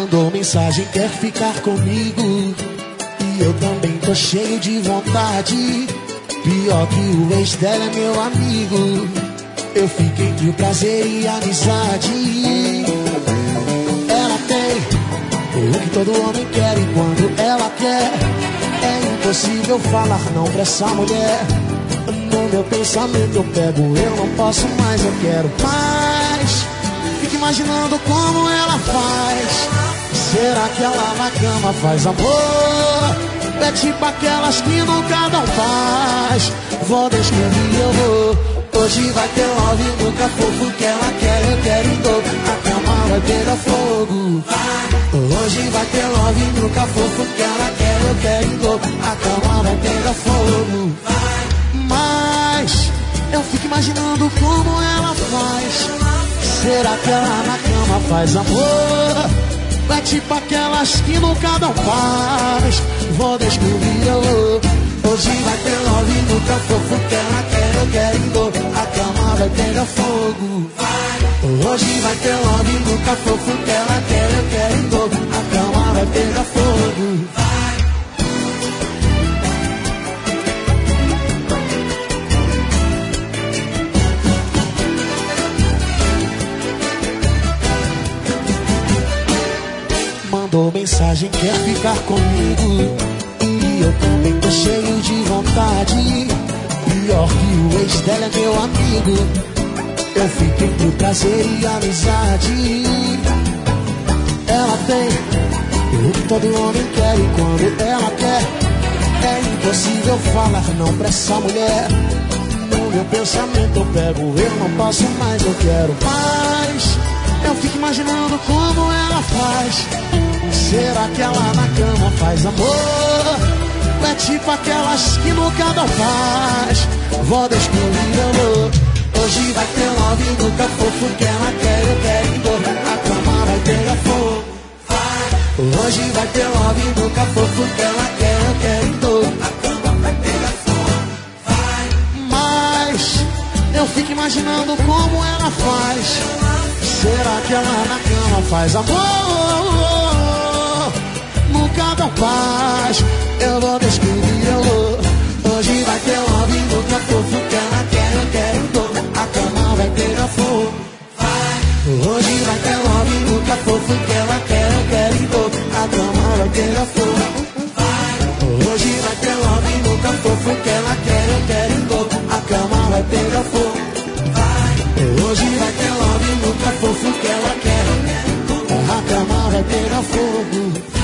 Mandou mensagem, quer ficar comigo. E eu também tô cheio de vontade. Pior que o ex dela é meu amigo. Eu fico entre o prazer e a amizade. Ela tem o que todo homem quer e quando ela quer. É impossível falar não pra essa mulher. No meu pensamento eu pego, eu não posso mais, eu quero mais. Fico imaginando como ela faz. Será que ela na cama faz amor? É tipo aquelas que nunca dão paz. Vou descobrir, eu vou. Hoje vai ter love, nunca fofo que ela quer, eu quero em dobro. A cama vai pegar fogo. Hoje vai ter love, nunca fofo que ela quer, eu quero em dobro. A cama vai pegar fogo. Mas eu fico imaginando como ela faz. Será que ela na cama faz amor? É tipo aquelas que nunca dão paz. Vou descobrir, eu vou. Hoje vai ter love, nunca fofo que ela quer, eu quero em dobro. A cama vai pegar fogo. Hoje vai ter love, nunca fofo que ela quer, eu quero em dobro. A cama vai pegar fogo. Mandou mensagem, quer ficar comigo. E eu também tô cheio de vontade. Pior que o ex dela é meu amigo. Eu fico entre o prazer e a amizade. Ela tem o que todo homem quer e quando ela quer. É impossível falar não pra essa mulher. No meu pensamento eu pego, eu não posso mais, eu quero mais. Eu fico imaginando como ela faz. Será que ela na cama faz amor? É tipo aquelas que nunca dão paz. Vou descobrir, eu vou. Hoje vai ter love, nunca fofo que ela quer, eu quero em dobro. A cama vai pegar fogo. Hoje vai ter love, nunca fofo que ela quer, eu quero em dobro. A cama vai pegar fogo. Mas eu fico imaginando como ela faz. Será que ela na cama faz amor? Nunca dá paz. Eu vou descobrir, eu vou. Hoje vai ter love, nunca fofo que ela quer, eu quero em dobro. A cama vai pegar fogo. Hoje vai ter love, nunca fofo que ela quer, eu quero em dobro. A cama vai pegar fogo. Hoje vai ter love, nunca fofo que ela quer, eu quero em dobro. A cama vai pegar fogo. Hoje vai ter love, nunca fofo que ela quer. A cama vai pegar fogo.